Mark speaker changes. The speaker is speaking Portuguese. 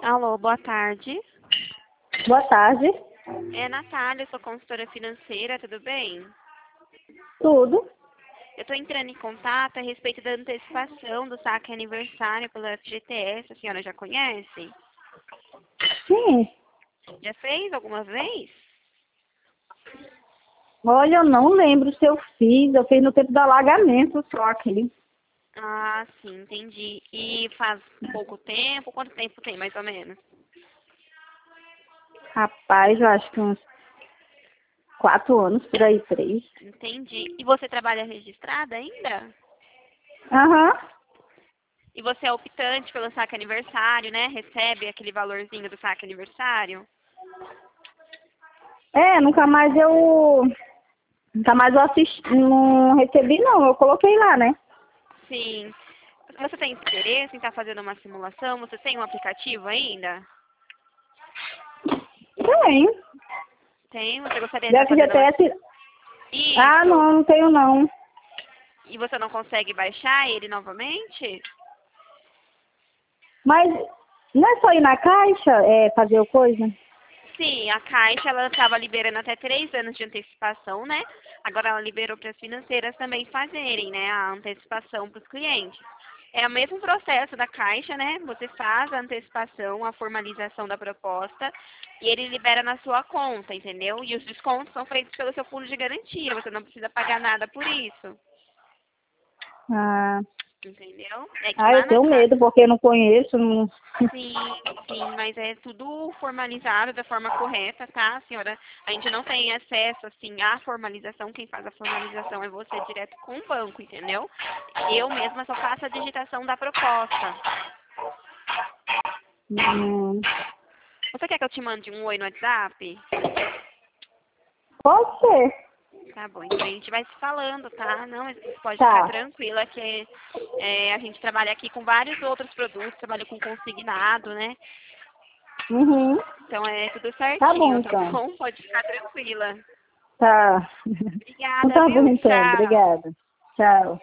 Speaker 1: Alô, boa tarde.
Speaker 2: Boa tarde.
Speaker 1: É Natália, sou consultora financeira, tudo bem?
Speaker 2: Tudo?
Speaker 1: Eu estou entrando em contato a respeito da antecipação do saque aniversário pelo FGTS. A senhora já conhece?
Speaker 2: Sim.
Speaker 1: Já fez alguma vez?
Speaker 2: Olha, eu não lembro se eu fiz. Eu fiz no tempo do alagamento só aqui.
Speaker 1: Ah, sim, entendi. E faz pouco tempo? Quanto tempo tem, mais ou menos?
Speaker 2: Rapaz, eu acho que uns 4 anos, por aí, 3.
Speaker 1: Entendi. E você trabalha registrada ainda?
Speaker 2: Aham.
Speaker 1: E você é optante pelo saque aniversário, né? Recebe aquele valorzinho do saque aniversário?
Speaker 2: Nunca mais eu assisti, não recebi não, eu coloquei lá, né?
Speaker 1: Sim. Você tem interesse em estar fazendo uma simulação? Você tem um aplicativo ainda?
Speaker 2: Tem.
Speaker 1: Tem? Você gostaria de
Speaker 2: Do
Speaker 1: estar fazendo uma...
Speaker 2: FGTS. Ah,
Speaker 1: Isso.
Speaker 2: não tenho não.
Speaker 1: E você não consegue baixar ele novamente?
Speaker 2: Mas não é só ir na caixa, fazer o coisa?
Speaker 1: Sim, a Caixa ela estava liberando até 3 anos de antecipação, né? Agora ela liberou para as financeiras também fazerem, né, a antecipação para os clientes. É o mesmo processo da Caixa, né? Você faz a antecipação, a formalização da proposta e ele libera na sua conta, entendeu? E os descontos são feitos pelo seu fundo de garantia, você não precisa pagar nada por isso,
Speaker 2: Ah,
Speaker 1: entendeu? É que
Speaker 2: eu
Speaker 1: lá na
Speaker 2: tenho
Speaker 1: Caixa.
Speaker 2: medo porque eu não conheço. Não...
Speaker 1: Sim, sim, mas é tudo formalizado da forma correta, tá, senhora? A gente não tem acesso, assim, à formalização. Quem faz a formalização é você direto com o banco, entendeu? Eu mesma só faço a digitação da proposta.
Speaker 2: Hum,
Speaker 1: Você quer que eu te mande um oi no WhatsApp?
Speaker 2: pode ser.
Speaker 1: Tá bom, então a gente vai se falando, tá? Não, mas você pode ficar
Speaker 2: Tá.
Speaker 1: tranquila que a gente trabalha aqui com vários outros produtos, trabalha com consignado, né?
Speaker 2: Uhum.
Speaker 1: Então é tudo
Speaker 2: Tá bom,
Speaker 1: certinho, tá
Speaker 2: então.
Speaker 1: bom? Pode ficar tranquila.
Speaker 2: Tá. Então
Speaker 1: Obrigada,
Speaker 2: tá bom,
Speaker 1: viu?
Speaker 2: então.
Speaker 1: Tchau.
Speaker 2: Obrigada. Tchau.